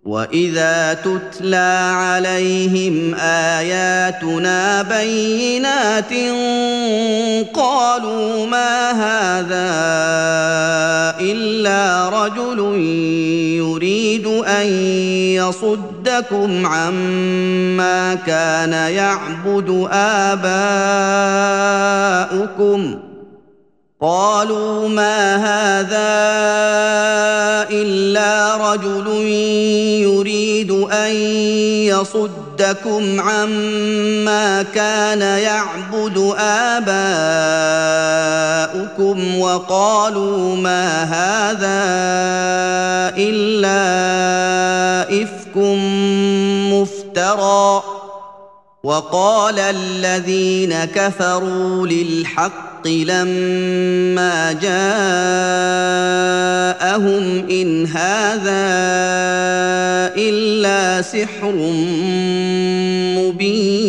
وَإِذَا تُتْلَىٰ عَلَيْهِمْ آيَاتُنَا بَيِّنَاتٍ قَالُوا مَا هَٰذَا إِلَّا رَجُلٌ يُرِيدُ أَن يَصُدَّكُمْ عَمَّا كَانَ يَعْبُدُ آبَاؤُكُمْ قالوا ما هذا إلا رجل يريد أن يصدكم عما كان يعبد آباؤكم وقالوا ما هذا إلا إفك مفترى وقال الذين كفروا للحق لما جاءهم إن هذا إلا سحر مبين